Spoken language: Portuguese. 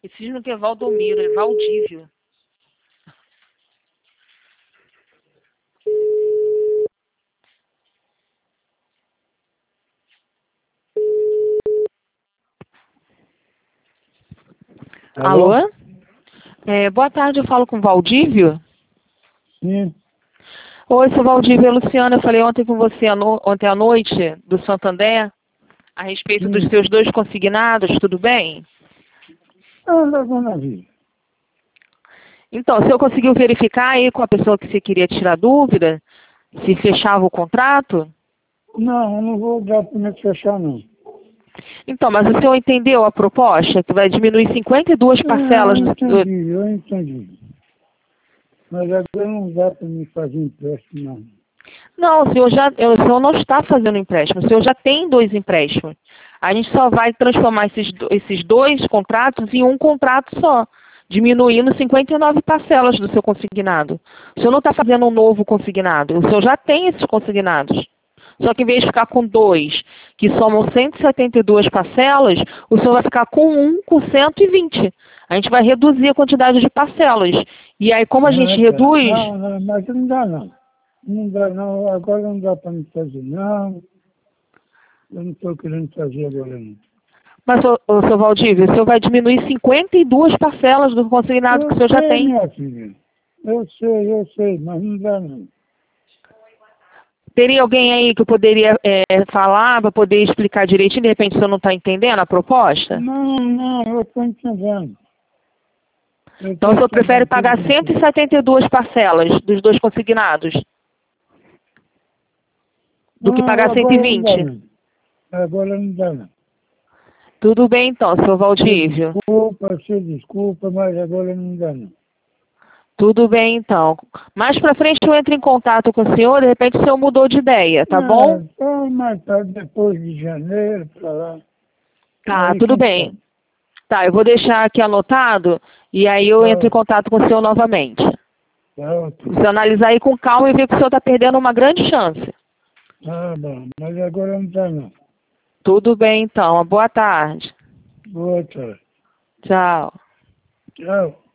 Esse não é Valdomiro, é Valdívio. Alô? Boa tarde, eu falo com o Valdívio. Sim. Oi, sou Valdívio, é Luciana. Eu falei ontem com você, ontem à noite, do Santander, a respeito dos seus 2 consignados, tudo bem? Dona Vila. Então, o senhor conseguiu verificar aí com a pessoa que você queria tirar dúvida, se fechava o contrato? Não, eu não vou dar para me fechar, não. Então, mas o senhor entendeu a proposta? Que vai diminuir 52 parcelas Eu entendi. Mas agora não dá para me fazer empréstimo, não. Não, o senhor não está fazendo empréstimo, o senhor já tem 2 empréstimos. A gente só vai transformar esses 2 contratos em um contrato só, diminuindo 59 parcelas do seu consignado. O senhor não está fazendo um novo consignado, o senhor já tem esses consignados. Só que em vez de ficar com 2, que somam 172 parcelas, o senhor vai ficar com um com 120. A gente vai reduzir a quantidade de parcelas. E aí, como a gente reduz... Não, mas não dá, não. Não dá, não. Agora não dá para me fazer, não. Eu não estou querendo fazer agora, não. Mas, seu Valdívio, o senhor vai diminuir 52 parcelas do consignado que o senhor já tem. Minha filha. Eu sei, mas não dá, não. Teria alguém aí que eu poderia falar para poder explicar direitinho? De repente o senhor não está entendendo a proposta? Não, eu estou entendendo. Então o senhor prefere pagar 172 parcelas dos 2 consignados do que pagar 120? Agora não dá, não. Tudo bem então, seu Valdívio. Desculpa, mas agora não dá, não. Tudo bem então. Mais pra frente eu entro em contato com o senhor, de repente o senhor mudou de ideia, tá bom? Mais tarde, depois de janeiro, pra lá. Tá, tudo bem. Tá, eu vou deixar aqui anotado e aí eu entro em contato com o senhor novamente. Você analisar aí com calma e ver que o senhor está perdendo uma grande chance. Tá bom, mas agora não dá, não. Tudo bem então, uma boa tarde. Boa tarde. Tchau. Tchau.